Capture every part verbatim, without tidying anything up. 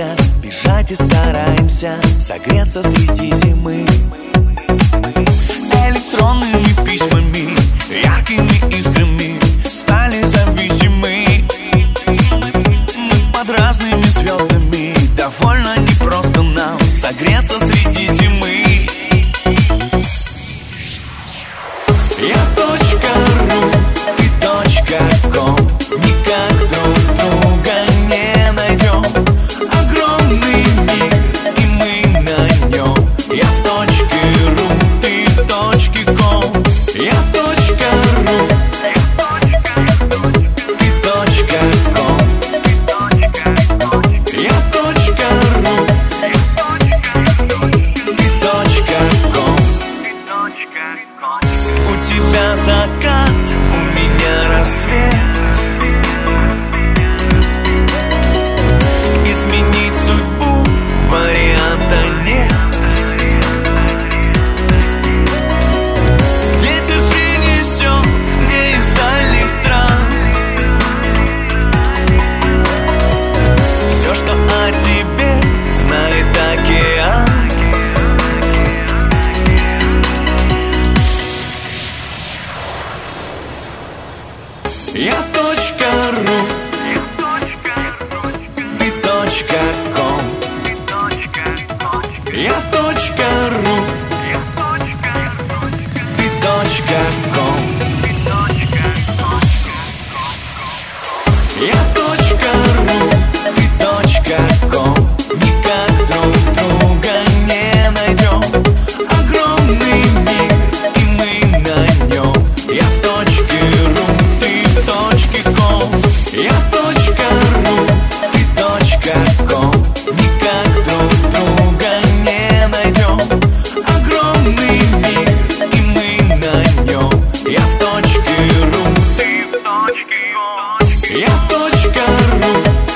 стараемся, бежать и стараемся согреться среди зимы. Электронными письмами, яркими искрами стали зависимы. Мы под разными звездами, довольно непросто нам согреться среди зимы. Я точка ру, ты точка ком, никак друг друга не найдем. Огромный мир, и мы на нем. Я в точке ру, ты в точке ком. Я точка ру, ты точка ком. Я точка ру, ты точка ком. У тебя закат, у меня рассвет. Изменить судьбу варианта нет. Ветер принесет мне из дальних стран все, что о тебе знает океан. Я точка ру, ты точка ком. Я точка ру, ты точка ком. Я точка ру, ты точка ком. Никак друг друга не найдем. Огромный мир, и мы на нем. Я в точке ру, ты в точке ком. Я точка ру, ты точка ком. Никак друг друга не найдем. Огромный мир, и мы на нем. Я в точке ру, ты в точке ком. Я точка ру,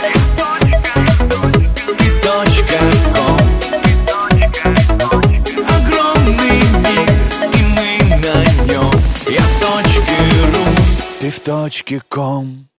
ты точка ком. Огромный мир, и мы на нем. Я в точке ру, ты в точке ком.